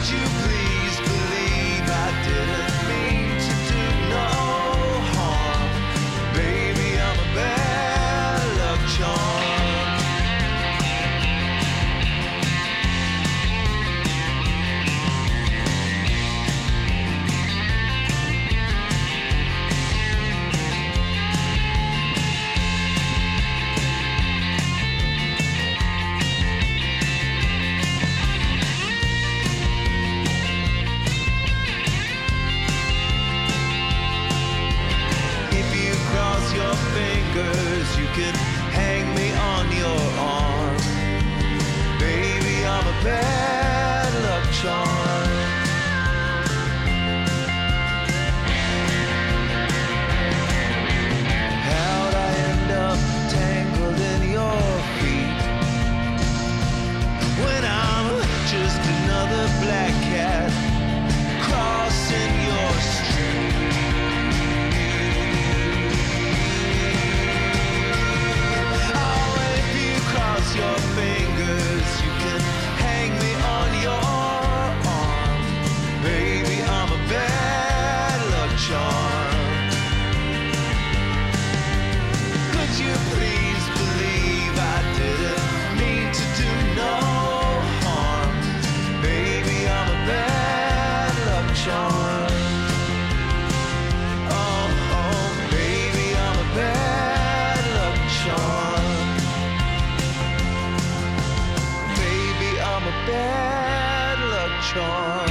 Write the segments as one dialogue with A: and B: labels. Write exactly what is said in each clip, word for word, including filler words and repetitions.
A: you please believe I didn't mean to do no harm? Baby, I'm a bad luck charm. You can hang me on your arm. Baby, I'm a bad luck charm. How'd I end up tangled in your feet when I'm just another black cat crossing your street? Your fingers, you can hang me on your arm. Baby, I'm a bad luck charm. Could you please believe I didn't mean to do no harm? Baby, I'm a bad luck charm. Oh, oh, baby, I'm a bad luck charm. Bad luck charm.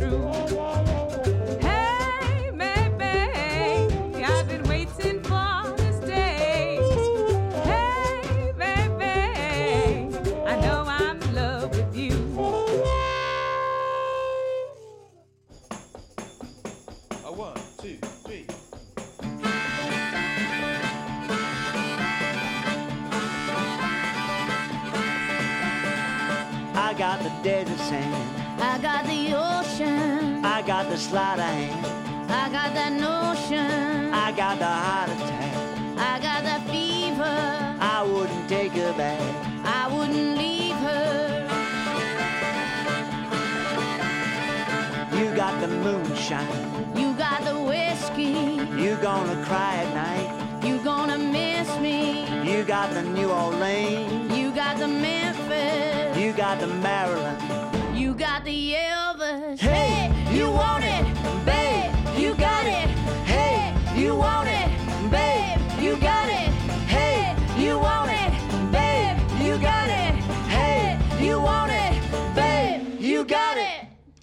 B: I've been waiting for got the desert sand.
C: I got the ocean.
B: I got the sleight of hand.
C: I got that notion.
B: I got the heart attack.
C: I got that fever.
B: I wouldn't take her back.
C: I wouldn't leave her.
B: You got the moonshine.
C: You got the whiskey.
B: You gonna cry at night.
C: You gonna miss me.
B: You got the New Orleans.
C: You got the Memphis.
B: You got the Maryland.
C: You got the Elvis.
B: Hey,
C: you want it, babe, you got it. Hey, you want it, babe, you got it. Hey, you want it, babe, you got it. Hey, you want it, babe, you got it.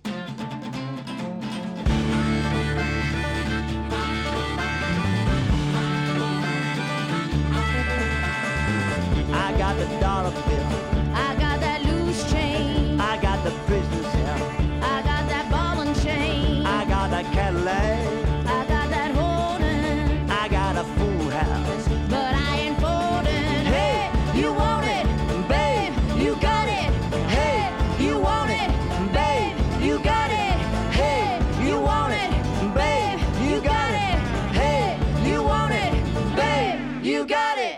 B: I got the dollar bill.
C: I got that loose chain.
B: I got the prison cell.
C: I got that ball and chain.
B: I got that Cadillac.
C: I got that holding.
B: I got a fool house.
C: But I ain't folding.
B: Hey,
C: you want it, babe, you got it. Hey, you want it, babe, you got it. Hey, you want it, babe, you got it. Hey, you want it, babe, you got it.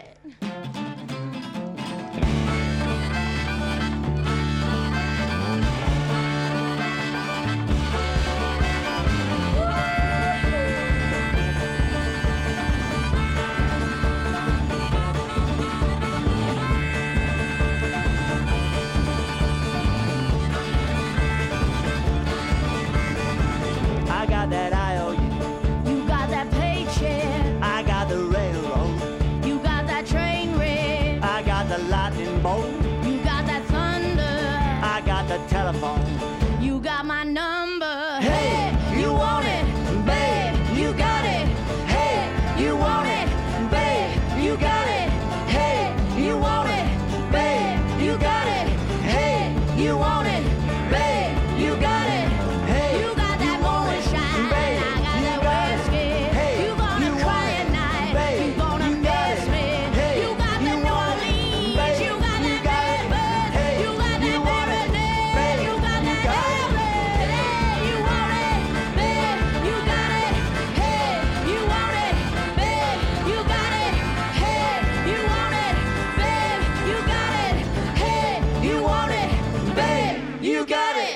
B: I got that I O U.
C: You got that paycheck.
B: I got the railroad.
C: You got that train wreck.
B: I got the lightning bolt.
C: You got that thunder.
B: I got the telephone.
C: You got my number.
B: Hey,
C: you want it, babe, you got it. Hey, you want it, babe, you got it. Hey, you want it, babe, you got it. Hey, you want it, babe, you got it.
B: Hey,
C: You got that moonshine,
B: babe,
C: I got
B: you
C: that
B: got it.
C: whiskey.
B: Hey,
C: You gonna
B: you
C: cry
B: want
C: at
B: it,
C: night.
B: babe,
C: You gonna
B: you got
C: miss
B: it.
C: me.
B: Hey,
C: You got
B: you
C: that New
B: want it,
C: Orleans.
B: babe,
C: You got
B: you
C: that
B: got it.
C: Memphis.
B: Hey,
C: You got
B: you
C: that
B: want it,
C: Maryland.
B: babe,
C: You got
B: you
C: that
B: got it.
C: Elvis. Hey, you want it, babe, you got it. Hey, you want it, babe, you got it. Hey, you want it, babe, you got it. Hey, you want it, babe, you got it.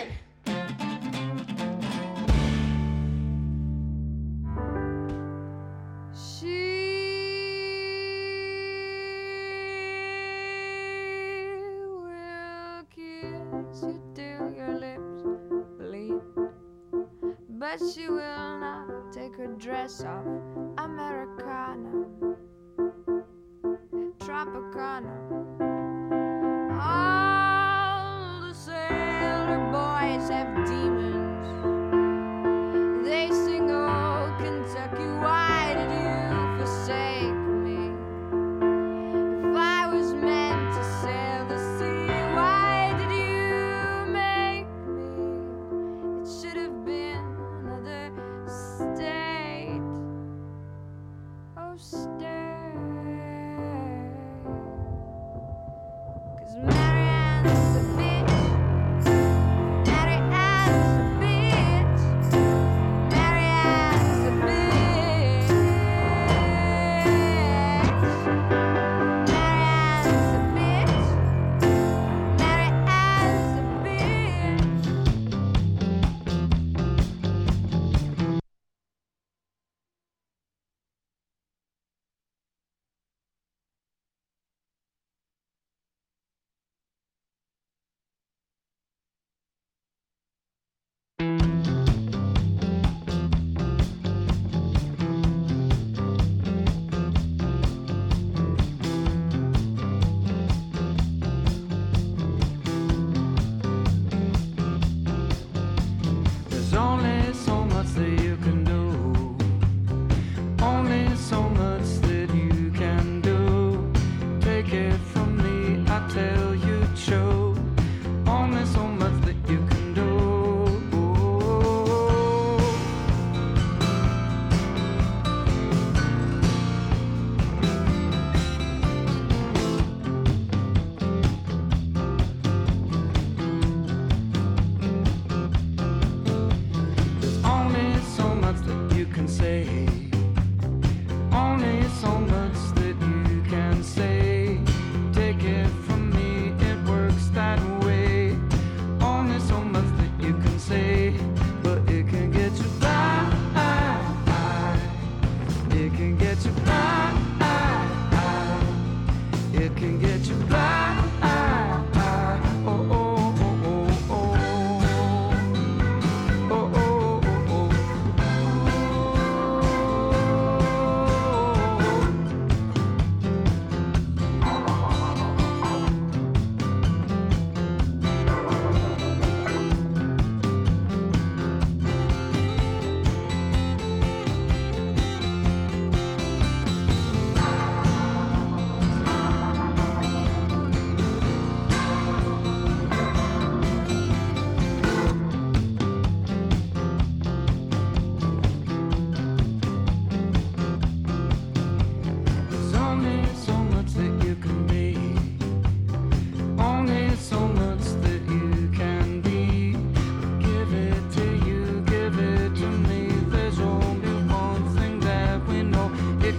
C: She will kiss you till your lips bleed, but she will not take her dress off. Americana, Tropicana. All the sailor boys have demons. They sing, oh, Kentucky, why did you forsake me? If I was meant to sail the sea, why did you make me? It should have been another state. Oh, stay. 'Cause Marianne's a bitch. Marianne's a bitch. Marianne's a bitch. Marianne's a bitch. Marianne's a bitch.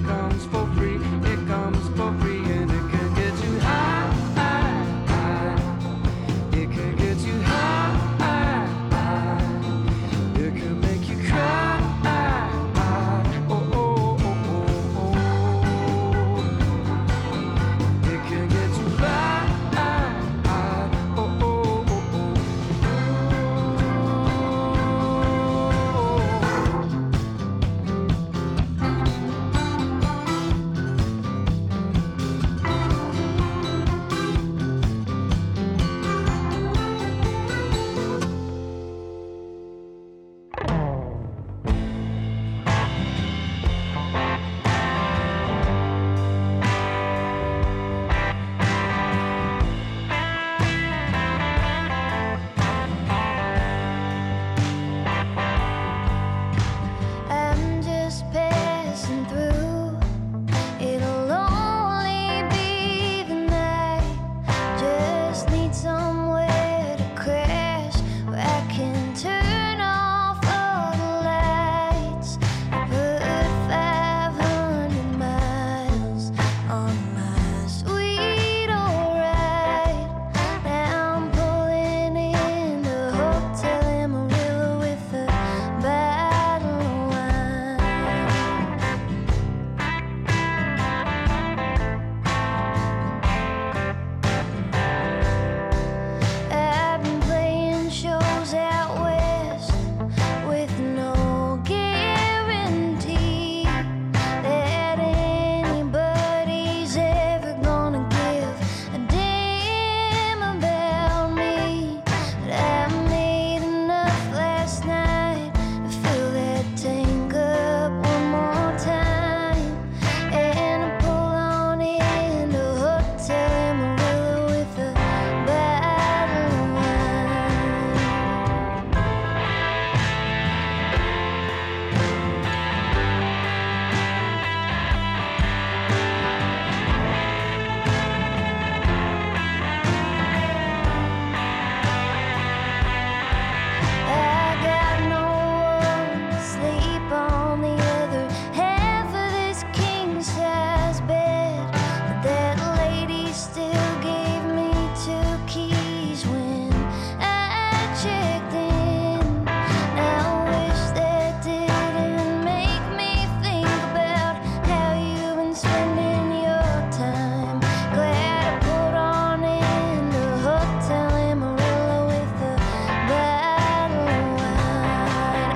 D: comes for free, it comes for free, and it can get you high, high, high. It can get you high, high, high. It can make you cry, high, high. Oh, oh, oh, oh, oh. It can get you high, high, high. Oh, oh, oh, oh.
C: I'm just passing through. It'll only be the night. Just need somewhere to crash where I can turn off all the lights. I put five hundred miles on my sweet old ride. Now I'm pulling in the Hotel Amarillo with a bottle of wine. I've been playing shows out west with no guarantee that anybody's ever gonna give a damn about me. But I made enough last night to fill that tank up one more time, and I pull on into Hotel Amarillo with a bottle of wine. I got no one to sleep on the other half of this king-size bed, but that lady still gave me two keys when I checked in. Now I wish that didn't make me think about how you've been spending your time. Glad I pulled on into Hotel Amarillo with a bottle of wine.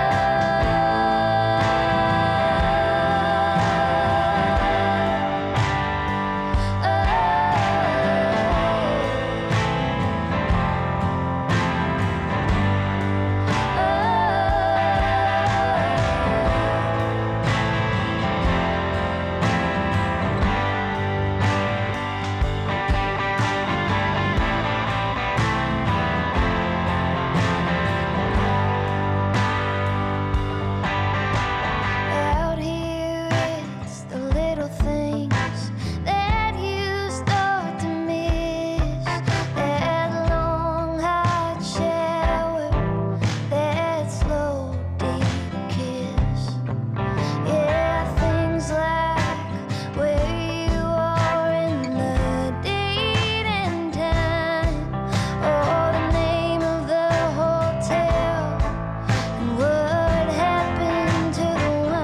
C: Out here, it's the little things that you start to miss. That long hot shower, that slow deep kiss. Yeah, things like where you are in the date and time, or the name of the hotel, and what happened to the wine.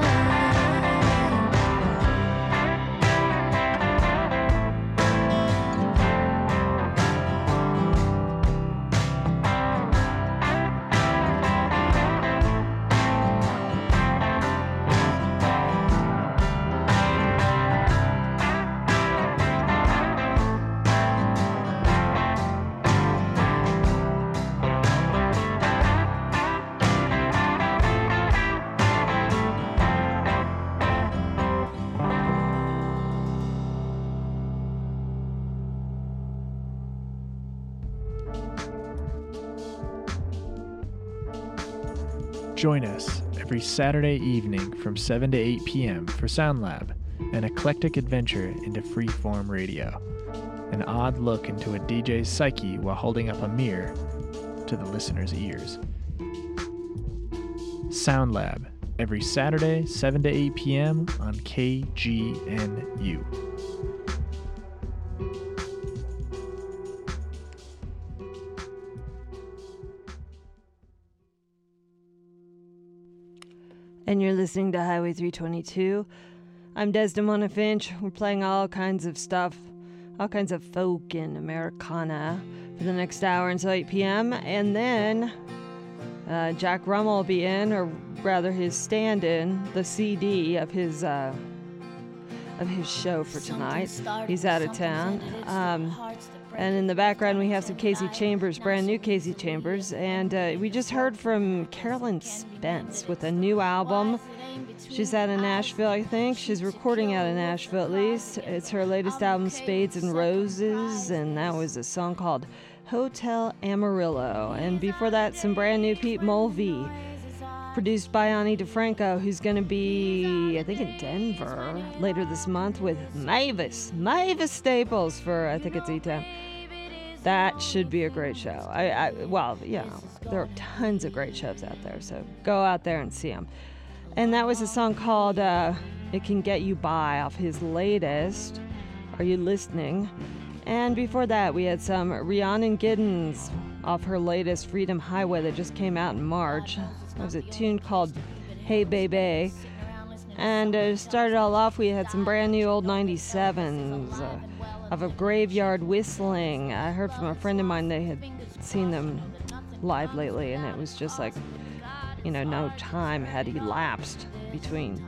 E: Join us every Saturday evening from seven to eight p.m. for Sound Lab, an eclectic adventure into freeform radio. An odd look into a D J's psyche while holding up a mirror to the listener's ears. Sound Lab, every Saturday, seven to eight p.m. on K G N U.
F: And you're listening to Highway three twenty-two. I'm Desdemona Finch. We're playing all kinds of stuff, all kinds of folk and Americana for the next hour until eight p.m. And then uh, Jack Rummel will be in, or rather his stand-in, the C D of his uh, of his show for tonight. He's out of town. Um, and in the background, we have some Casey Chambers, brand new Casey Chambers. And uh, we just heard from Carolyn Spence with a new album. She's out of Nashville, I think. She's recording out of Nashville, at least. It's her latest album, Spades and Roses. And that was a song called Hotel Amarillo. And before that, some brand new Pete Mulvey, produced by Ani DeFranco, who's going to be, I think, in Denver later this month with Mavis. Mavis Staples for, I think it's E-Town. That should be a great show. I, I Well, you know, there are tons of great shows out there, so go out there and see them. And that was a song called uh, It Can Get You By off his latest, Are You Listening? And before that, we had some Rhiannon Giddens off her latest Freedom Highway that just came out in March. That was a tune called Hey Baby. And to uh, start it all off, we had some brand new old ninety-sevens uh, of a Graveyard Whistling. I heard from a friend of mine they had seen them live lately, and it was just like, you know, no time had elapsed between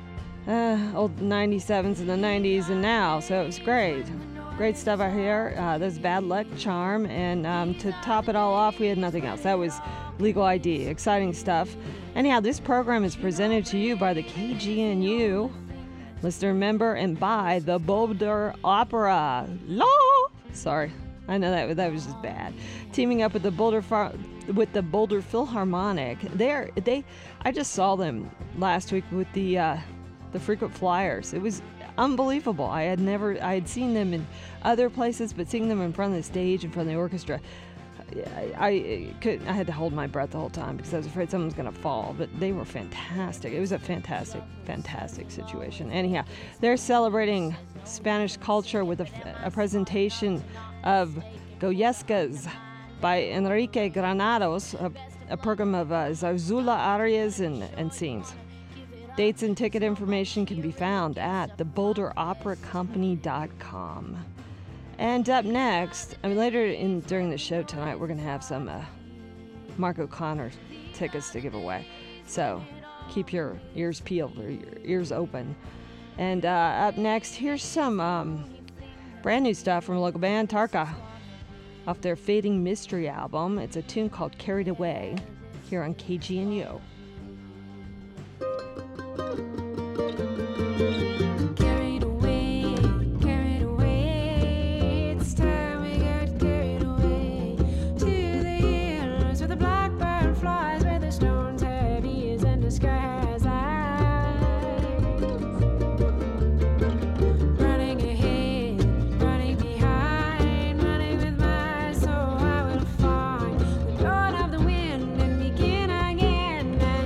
F: uh, old ninety-sevens in the nineties and now, so it was great. Great stuff out here. Uh, there's Bad Luck Charm, and um, to top it all off, we had nothing else. That was Legal I D. Exciting stuff. Anyhow, this program is presented to you by the K G N U, listener member, and by the Boulder Opera. Law. Sorry, I know that that was just bad. Teaming up with the Boulder Far- with the Boulder Philharmonic. They're they. I just saw them last week with the uh, the Frequent Flyers. It was unbelievable. I had never, I had seen them in other places, but seeing them in front of the stage, in front of the orchestra, I, I could, I had to hold my breath the whole time because I was afraid someone was going to fall. But they were fantastic. It was a fantastic, fantastic situation. Anyhow, they're celebrating Spanish culture with a, a presentation of Goyescas by Enrique Granados, a, a program of uh, Zarzuela arias and, and scenes. Dates and ticket information can be found at the boulder opera company dot com. And up next, I mean, later in during the show tonight, we're going to have some uh, Mark O'Connor tickets to give away. So keep your ears peeled or your ears open. And uh, up next, here's some um, brand new stuff from a local band, Tarka, off their Fading Mystery album. It's a tune called Carried Away here on K G N U.
C: Carried away, carried away. It's time we got carried away to the hills where the blackbird flies, where the stones have ears and the sky has eyes. Running ahead, running behind, running with my soul, I will find the dawn of the wind and begin again.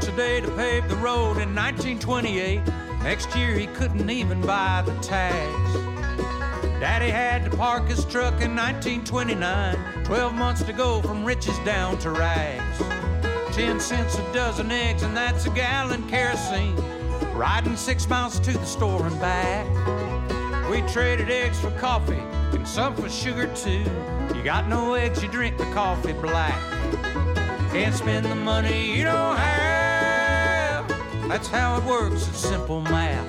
G: bucks a day to pave the road in nineteen twenty-eight. Next year he couldn't even buy the tags. Daddy had to park his truck in nineteen twenty-nine. Twelve months to go from riches down to rags. Ten cents a dozen eggs and that's a gallon kerosene. Riding six miles to the store and back. We traded eggs for coffee and some for sugar too. You got no eggs, you drink the coffee black. Can't spend the money you don't have. That's how it works, it's simple math.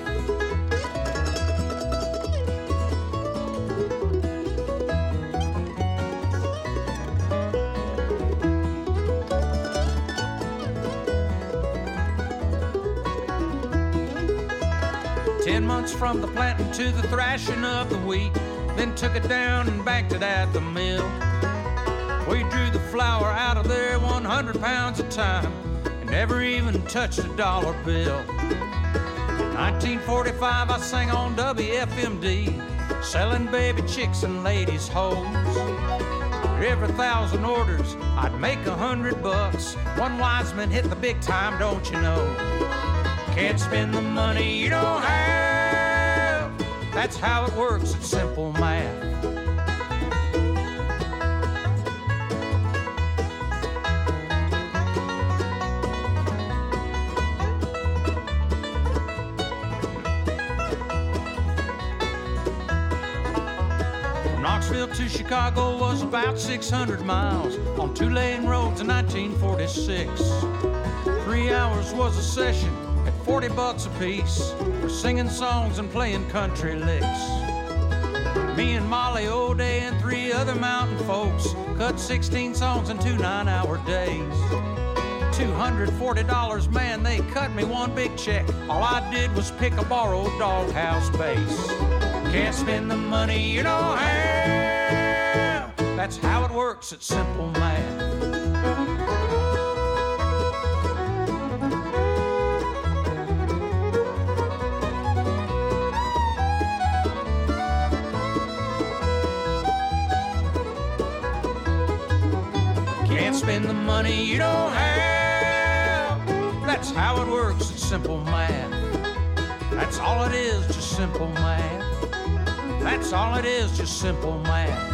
G: Ten months from the planting to the thrashing of the wheat, then took it down and banked it at the mill. We drew the flour out of there one hundred pounds at a time and never even touched a dollar bill. nineteen forty-five I sang on W F M D, selling baby chicks and ladies' hoes. Every thousand orders I'd make a hundred bucks. One wise man hit the big time, don't you know? Can't spend the money you don't have. That's how it works, it's simple math. From Knoxville to Chicago was about six hundred miles on two-lane roads in nineteen forty-six. Three hours was a session at forty bucks a piece for singing songs and playing country licks. Me and Molly O'Day and three other mountain folks cut sixteen songs in two nine-hour days. two hundred forty dollars, man, they cut me one big check. All I did was pick a borrowed doghouse bass. Can't spend the money you don't have. That's how it works, it's simple math. Can't spend the money you don't have. That's how it works, it's simple math. That's all it is, just simple math. That's all it is, just simple math.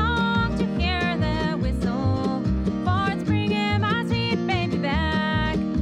C: Bringing my sweet baby back.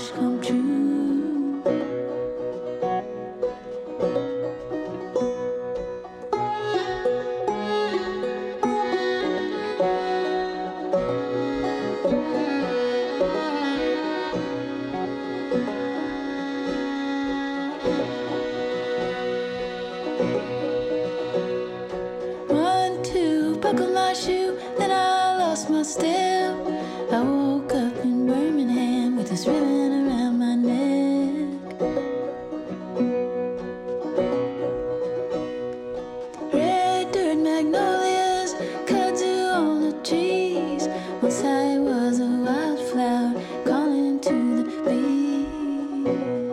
C: wish come true. One, two, buckle my shoe, then I lost my step. I woke up in Birmingham with this ribbon around my neck. Red dirt magnolias kudzu on the trees. Once I was a wildflower calling to the bees.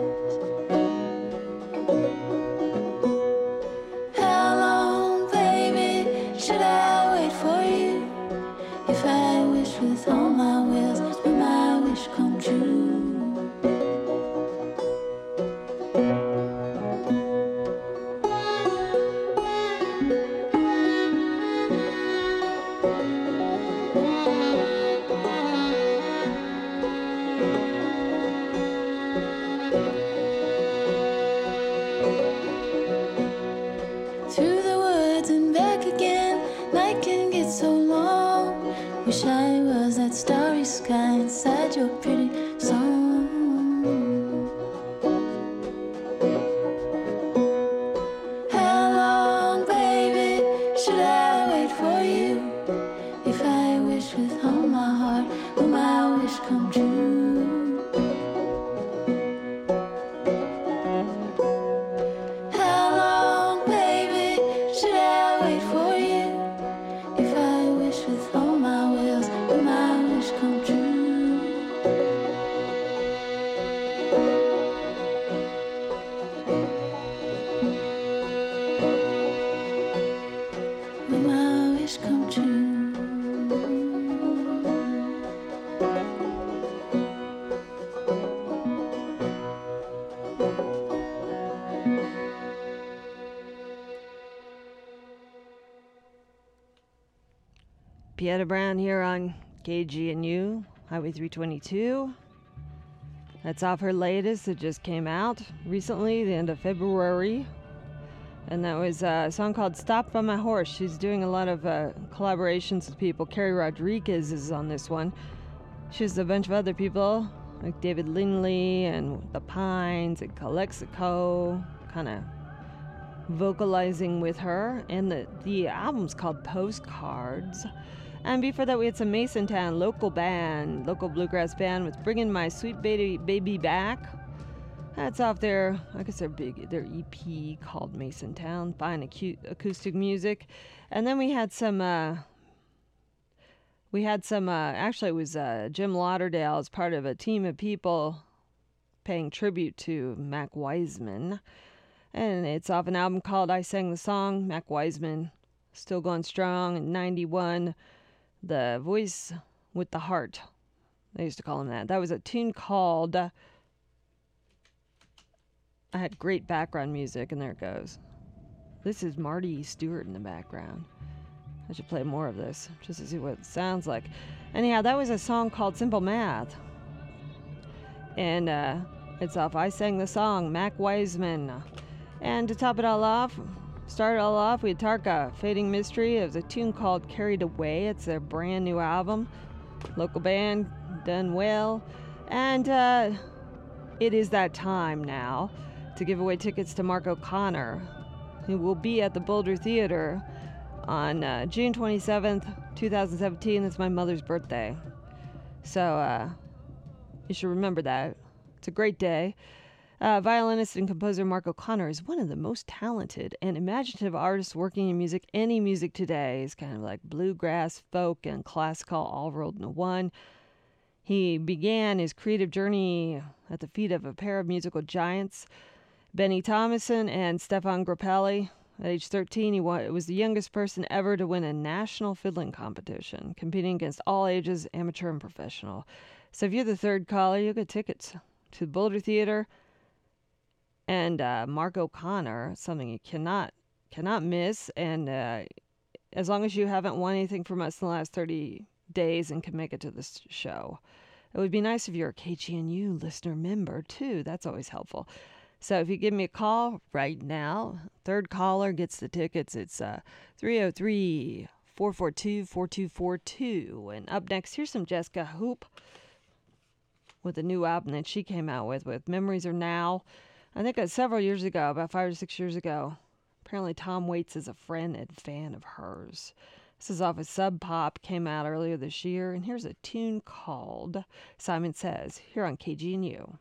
C: How long, baby, should I wait for you? If I wish with all my wills, will my wish come true? Through the woods and back again, night can get so long. Wish I was that starry sky inside your pretty song. How long, baby, should I wait for you? If I wish with all my heart, will my wish come true? How long, baby, should I wait for you? If I wish with all my wills, will my wish come true? Will my wish come true?
F: Pieta Brown here on K G N U, Highway three twenty-two. That's off her latest that just came out recently, the end of February. And that was a song called Stop by My Horse. She's doing a lot of uh, collaborations with people. Carrie Rodriguez is on this one. She has a bunch of other people, like David Lindley and The Pines and Calexico, kind of vocalizing with her. And the, the album's called Postcards. And before that, we had some Mason Town local band, local bluegrass band with Bringing My Sweet Baby Baby Back. That's off their, I guess their big, their E P called Mason Town, fine acu- acoustic music. And then we had some, uh, we had some, uh, actually it was uh, Jim Lauderdale as part of a team of people paying tribute to Mac Wiseman. And it's off an album called I Sang the Song. Mac Wiseman, still going strong in ninety-one. The voice with the heart. They used to call him that. That was a tune called... Uh, I had great background music, and there it goes. This is Marty Stewart in the background. I should play more of this, just to see what it sounds like. Anyhow, that was a song called Simple Math. And uh, it's off I Sang the Song, Mac Wiseman. And to top it all off, start it all off, we had Tarka, Fading Mystery. It was a tune called Carried Away. It's their brand new album. Local band, done well. And uh, it is that time now to give away tickets to Mark O'Connor, who will be at the Boulder Theater on uh, June twenty-seventh, twenty seventeen. That's my mother's birthday. So uh, you should remember that. It's a great day. Uh, violinist and composer Mark O'Connor is one of the most talented and imaginative artists working in music. Any music today is kind of like bluegrass, folk, and classical all rolled into one. He began his creative journey at the feet of a pair of musical giants, Benny Thomason and Stefan Grappelli. At age thirteen, he was the youngest person ever to win a national fiddling competition, competing against all ages, amateur and professional. So if you're the third caller, you'll get tickets to the Boulder Theater. And uh, Mark O'Connor, something you cannot cannot miss. And uh, as long as you haven't won anything from us in the last thirty days and can make it to this show, It would be nice if you're a K G N U listener member, too. That's always helpful. So if you give me a call right now, third caller gets the tickets. It's uh, three oh three, four four two, four two four two. And up next, here's some Jessica Hoop with a new album that she came out with, with Memories Are Now. I think uh, several years ago, about five or six years ago, apparently Tom Waits is a friend and fan of hers. This is off of Sub Pop, came out earlier this year. And here's a tune called Simon Says, here on K G N U.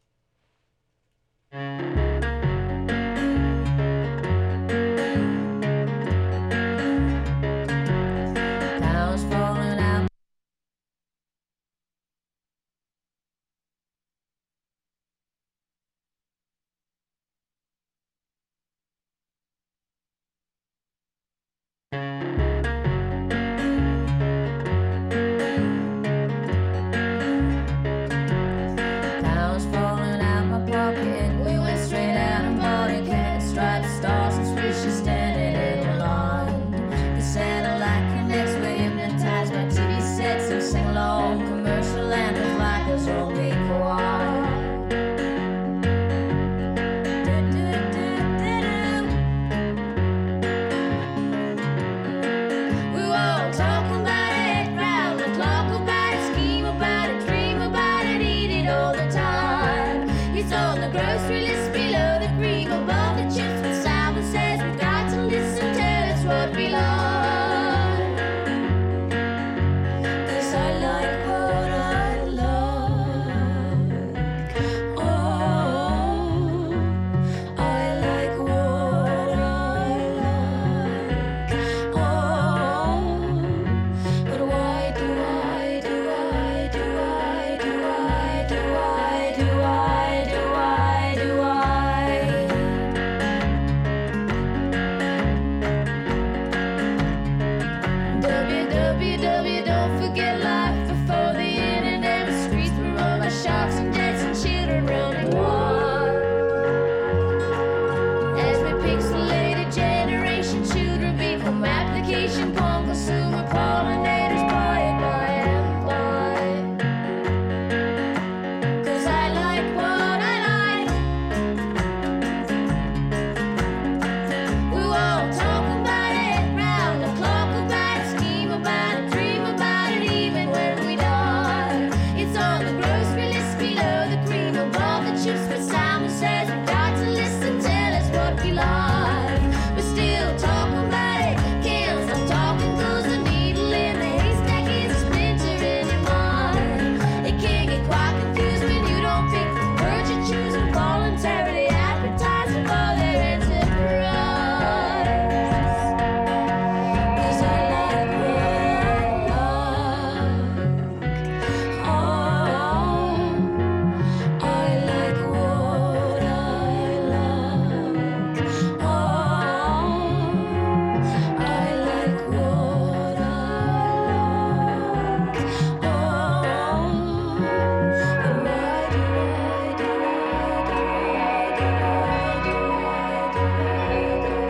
C: Clouds falling out. Clouds falling out my pocket. We went straight out and bought a cat. Striped stars and swishes standing in line. The satellite connects, we're hypnotized by T V sets of sing along commercial anthems like a zombie choir. We were all talking about it, round the clock about it, scheme about it, dream about it, eat it all the time. It's on the grocery list below the cream, above the chips, but Simon says we got to listen, tell us what we like. 'Cause I like what I like. Oh, I like what I like. Oh, but why do I, do I, do I, do I, do I, do I, do I, do I? W W W, don't forget life before the internet. The streets were run by sharks and jets and children running wild. As we pixelated generation, children become application porn consumer pollinators, buy it by and by. 'Cause I like what I like. We were all talking about it, round the clock about it, scheme about it, dream about it, even when we die. It's on the grocery list below the cream, above the chips, but Simon says we've got to listen, tell us what we like. We're still talking about it, can't stop talking 'cause the needle in the haystack is a splinter in your mind. It can get quite confused when you don't pick the words you choose and voluntarily advertising for their enterprise. 'Cause I like what I like. Oh, I like what I like. Oh, I like what I like. Oh, why do I, do I, do I, do I, do I, do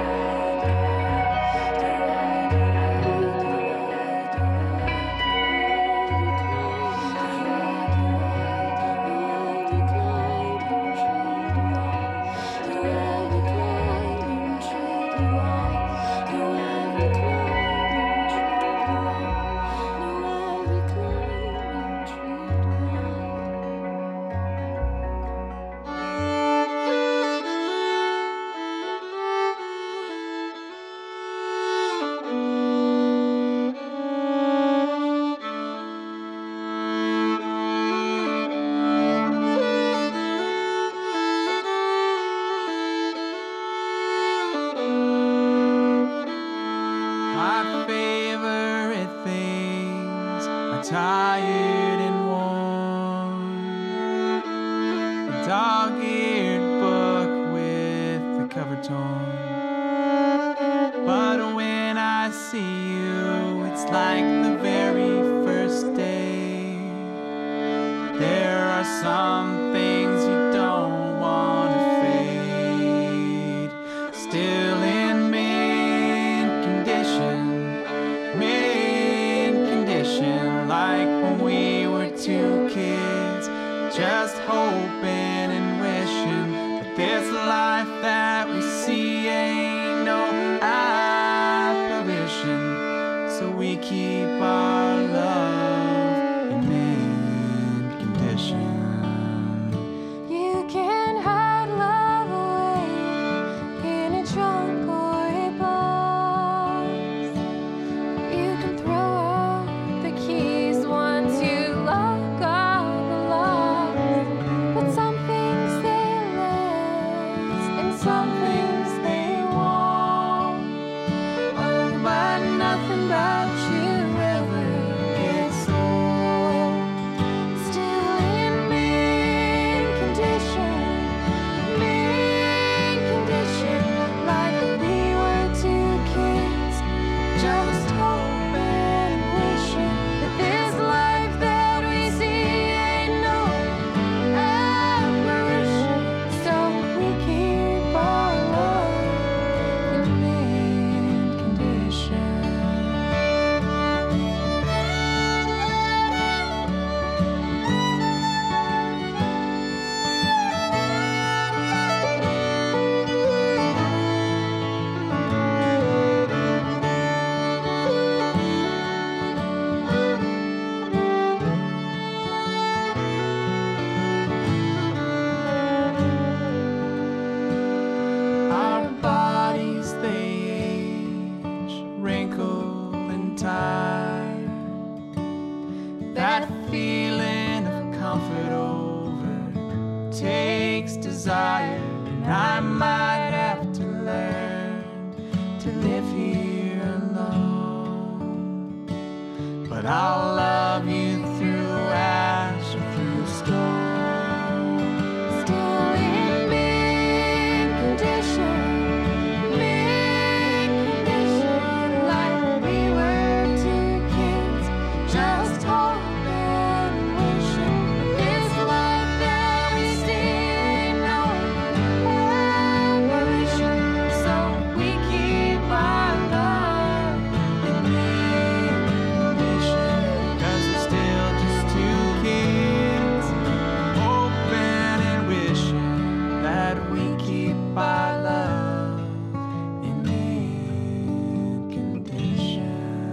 A: My favorite things are tired and worn. A dog-eared book with the cover torn. But when I see you, it's like the very first day. There are some things you don't want to fade. Still in mint condition, mint condition, like when we were two kids.
D: some things they want. Oh, but nothing about you ever gets old. Still in mint condition, mint condition, like we were two kids, just hoping, wishing that this life that we see ain't no apparition. So we keep our love in mint condition. Our bodies, they age, wrinkle and tired. That feeling of comfort over takes desire, and I might have to learn to live here alone. But I'll love you through ash or through storm. Still in mint condition, mint condition, like we were two kids, just hoping, wishing that this life that we see ain't no apparition. So we keep our love in mint condition, 'cause we're still just two kids, hoping and wishing that we keep our love in mint condition.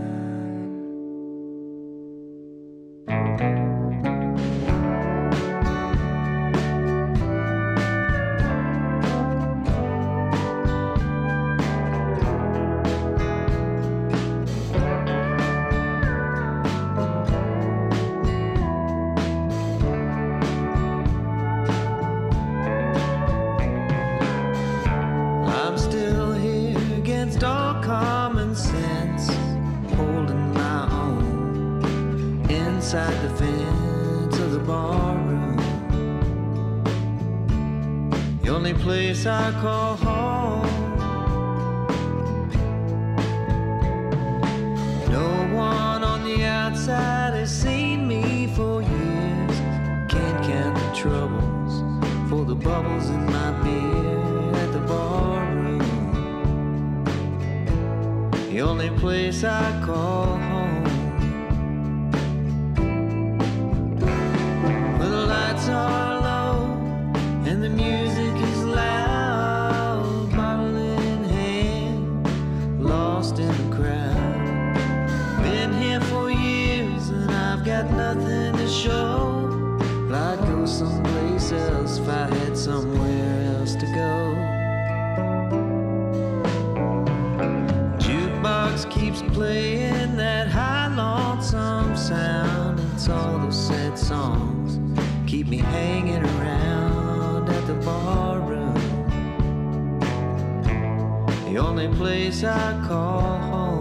D: I'm still here against all common sense, holding my own inside the fence of the barroom. The only place I call home. No one on the outside has seen me for years. Can't count the troubles for the bubbles in my beer at the barroom. The only place I call home. Where the lights are low and the music is loud, bottle in hand, lost in the crowd. Been here for years and I've got nothing to show. But I'd go someplace else if I had somewhere else to go. Jukebox keeps playing that high lonesome sound. It's all those sad songs keep me hanging around at the barroom. The only place I call home.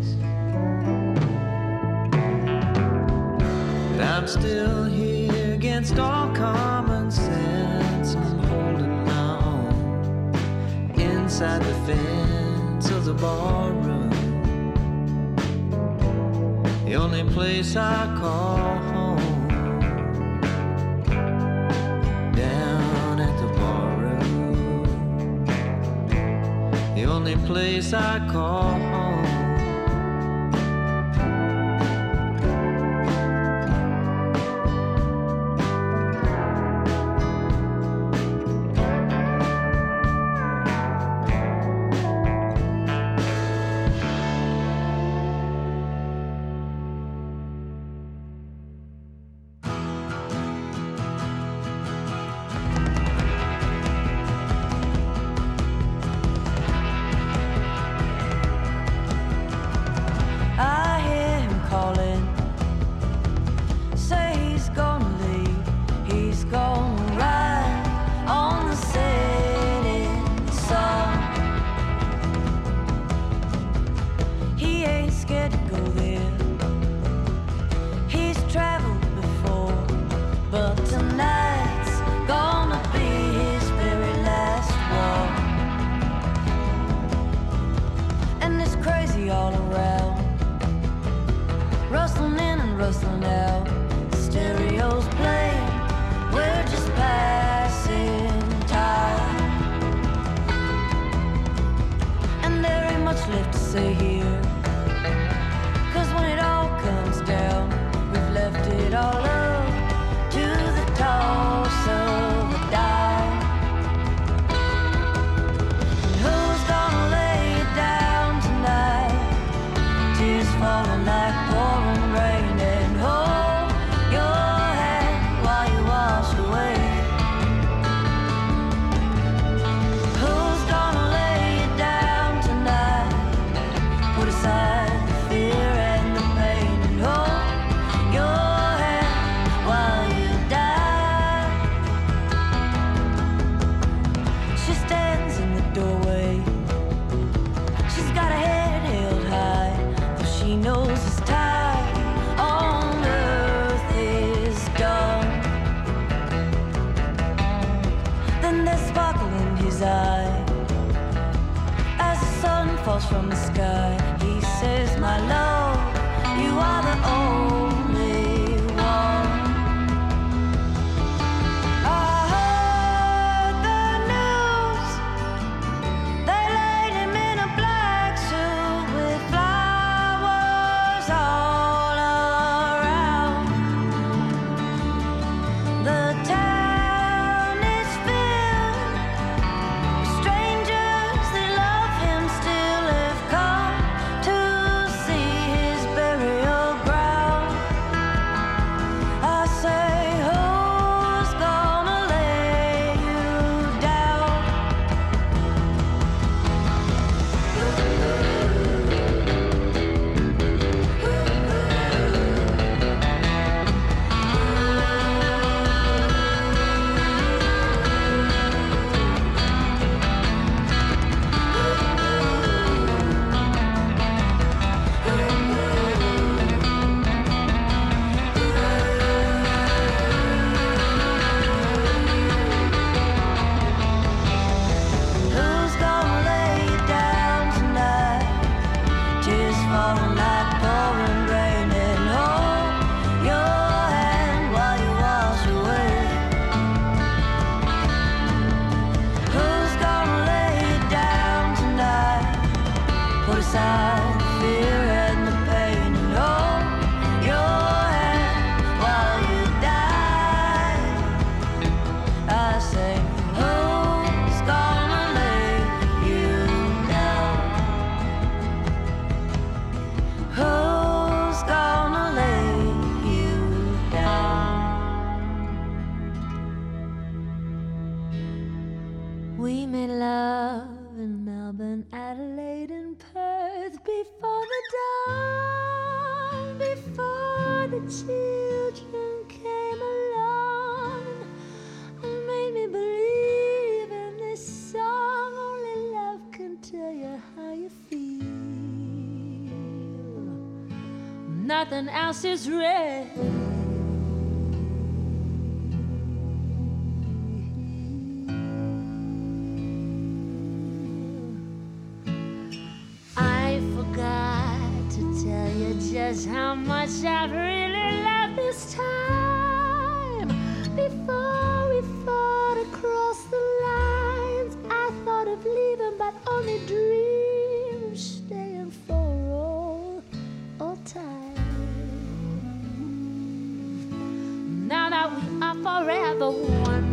D: I'm still here again. against all common sense. I'm holding my own inside the fence of the barroom, the only place I call home. Down at the barroom, the only place I call home.
C: Nothing else is real. just how much I really love this time. Before we fought across the lines, I thought of leaving, but only dreams staying for all, all time. Now that we are forever one.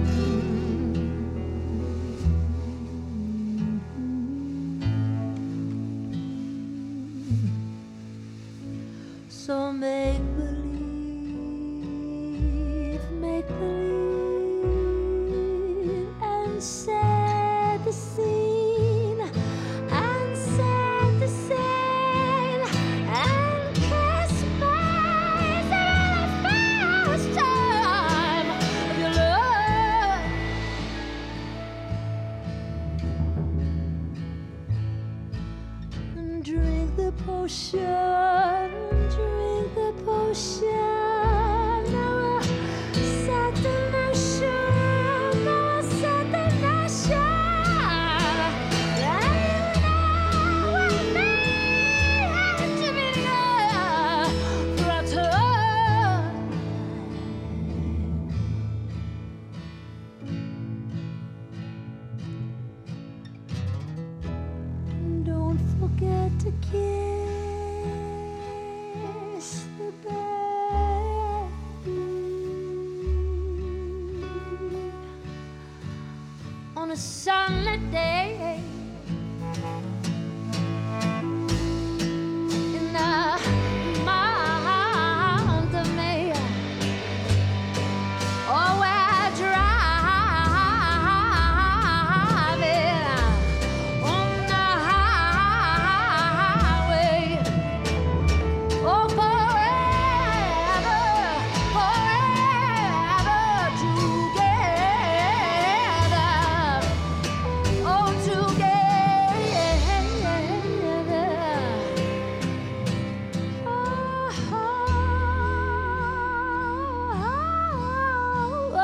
C: So make believe, make believe, and set the scene, and set the scene, and kiss me the first time of your love. And drink the potion. Drink the potion. Now I'll set the nation. Now I'll set the nation. And you know with me to be love for a time. Don't forget to kiss the baby on a sunny day in the month of May. Oh, we're driving on the highway. Oh, forever, forever together. Oh, together. Oh, oh,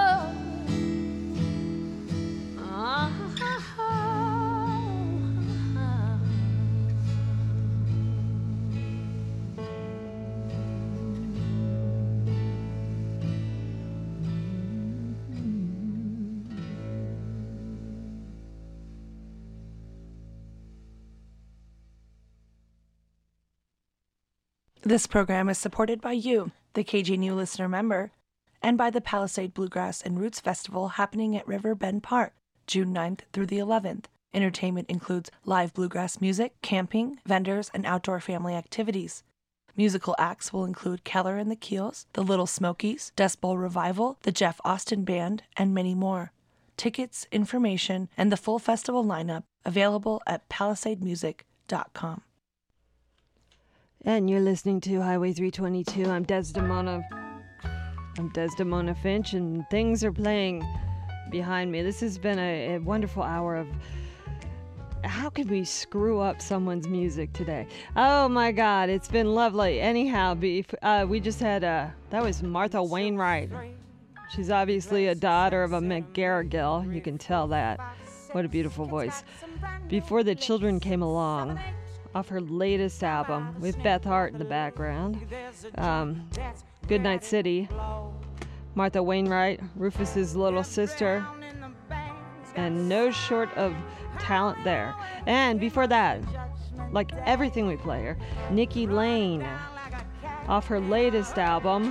H: This program is supported by you, the K G N U listener member, and by the Palisade Bluegrass and Roots Festival happening at River Bend Park, June ninth through the eleventh. Entertainment includes live bluegrass music, camping, vendors, and outdoor family activities. Musical acts will include Keller and the Keels, the Little Smokies, Dust Bowl Revival, the Jeff Austin Band, and many more. Tickets, information, and the full festival lineup available at palisade music dot com.
F: And you're listening to Highway three twenty-two. I'm Desdemona. I'm Desdemona Finch, and things are playing behind me. This has been a, a wonderful hour of how could we screw up someone's music today? Oh my God, it's been lovely. Anyhow, beef, uh, we just had uh, that was Martha Wainwright. She's obviously a daughter of a McGarrigle. You can tell that. What a beautiful voice. Before the Children Came Along, off her latest album with Beth Hart in the background. Um, Goodnight City, Martha Wainwright, Rufus's little sister, and no short of talent there. And before that, like everything we play here, Nikki Lane, off her latest album,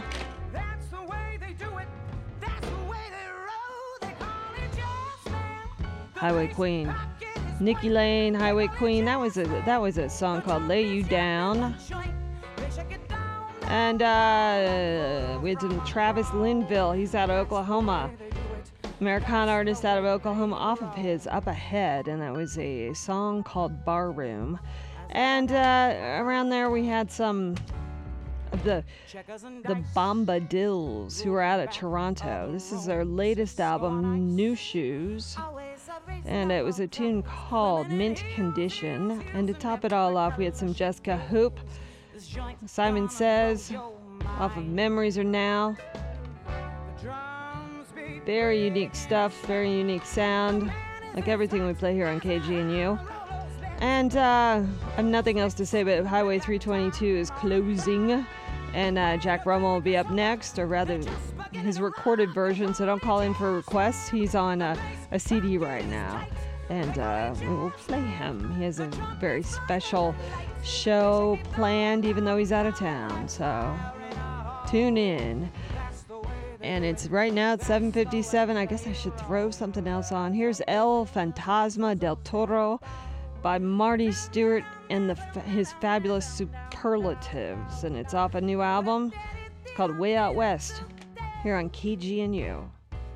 F: Highway Queen. Nikki Lane, Highway Queen. That was a that was a song called "Lay You Down." And uh, we had some Travis Linville. He's out of Oklahoma. Americana artist out of Oklahoma, off of his Up Ahead, and that was a song called Barroom. And uh, around there we had some of the the Bombadils, who are out of Toronto. This is their latest album, New Shoes. And it was a tune called Mint Condition. And to top it all off, we had some Jessica Hoop, Simon Says, off of Memories Are Now. Very unique stuff, very unique sound, like everything we play here on K G N U. And uh, I have nothing else to say, but Highway three twenty-two is closing. And uh, Jack Rummel will be up next, or rather his recorded version, so don't call in for requests. He's on a, a C D right now. And uh, we will play him. He has a very special show planned, even though he's out of town. So tune in. And it's right now at seven fifty-seven. I guess I should throw something else on. Here's El Fantasma del Toro by Marty Stewart and the his fabulous Superlatives. And it's off a new album. It's called Way Out West, here on K G N U.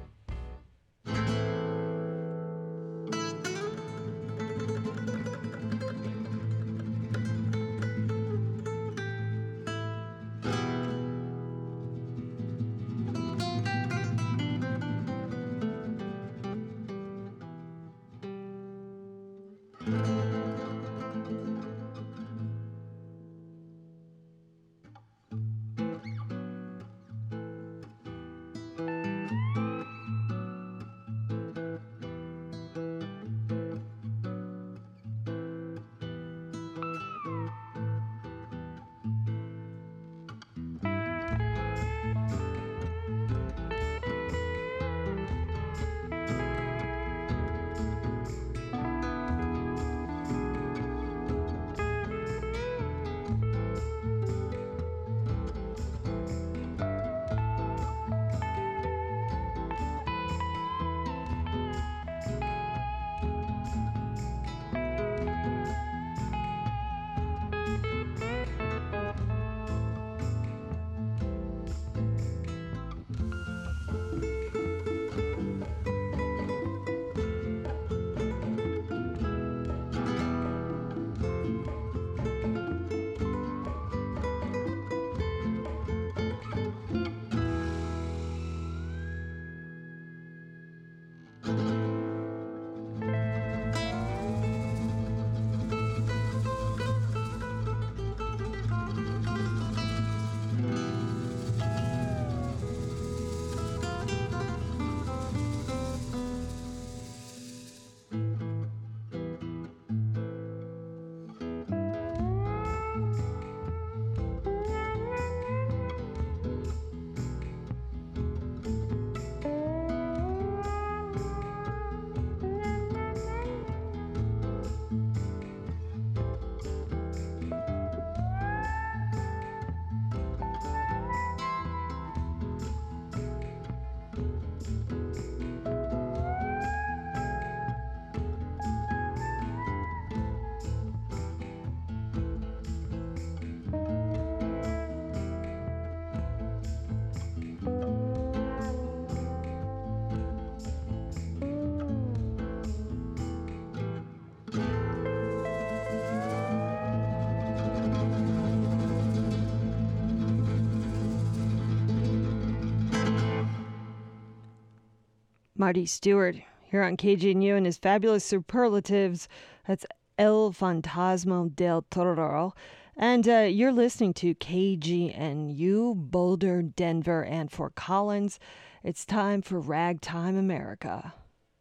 F: Marty Stewart here on K G N U and his fabulous Superlatives. That's El Fantasma del Toro. And uh, you're listening to K G N U, Boulder, Denver, and Fort Collins. It's time for Ragtime America.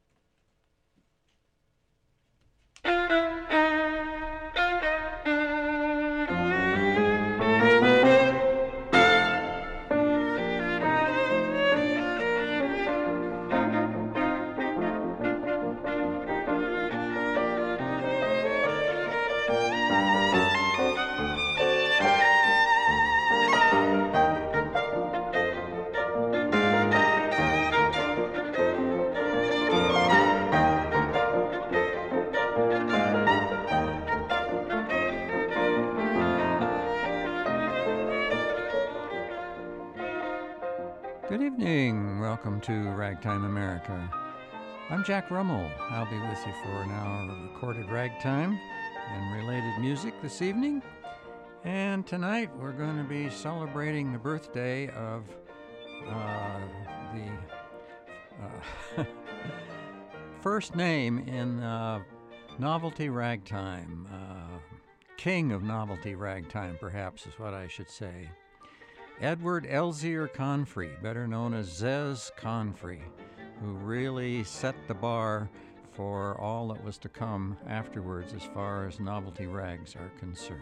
I: Good evening. Welcome to Ragtime America. I'm Jack Rummel. I'll be with you for an hour of recorded ragtime and related music this evening. And tonight we're going to be celebrating the birthday of uh, the uh, first name in uh, novelty ragtime. Uh, king of novelty ragtime, perhaps, is what I should say. Edward Elzier Confrey, better known as Zez Confrey, who really set the bar for all that was to come afterwards as far as novelty rags are concerned.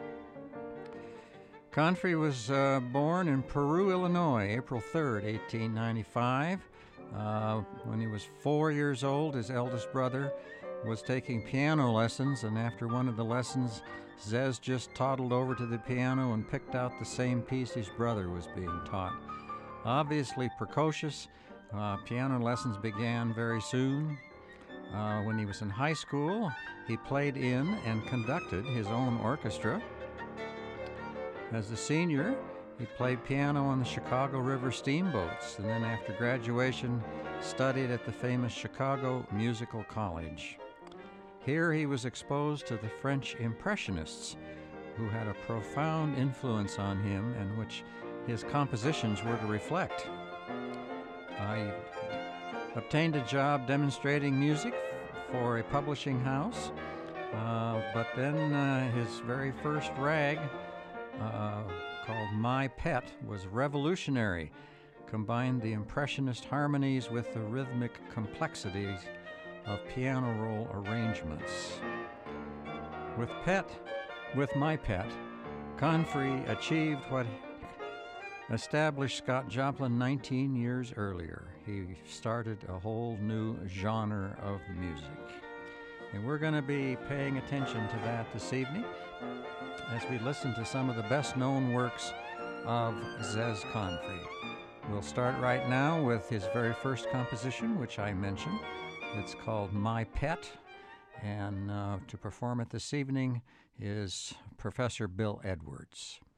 I: Confrey was uh, born in Peru, Illinois, April third, eighteen ninety-five. Uh, when he was four years old, his eldest brother was taking piano lessons, and after one of the lessons, Zez just toddled over to the piano and picked out the same piece his brother was being taught. Obviously precocious, uh, piano lessons began very soon. Uh, when he was in high school, he played in and conducted his own orchestra. As a senior, he played piano on the Chicago River Steamboats, and then after graduation, studied at the famous Chicago Musical College. Here he was exposed to the French Impressionists, who had a profound influence on him and which his compositions were to reflect. Uh, he obtained a job demonstrating music for a publishing house, uh, but then uh, his very first rag, Uh, called My Pet, was revolutionary, combined the impressionist harmonies with the rhythmic complexities of piano roll arrangements. With Pet, with My Pet, Confrey achieved what established Scott Joplin nineteen years earlier. He started a whole new genre of music. And we're going to be paying attention to that this evening as we listen to some of the best-known works of Zez Confrey. We'll start right now with his very first composition, which I mentioned. It's called My Pet, and uh, to perform it this evening is Professor Bill Edwards.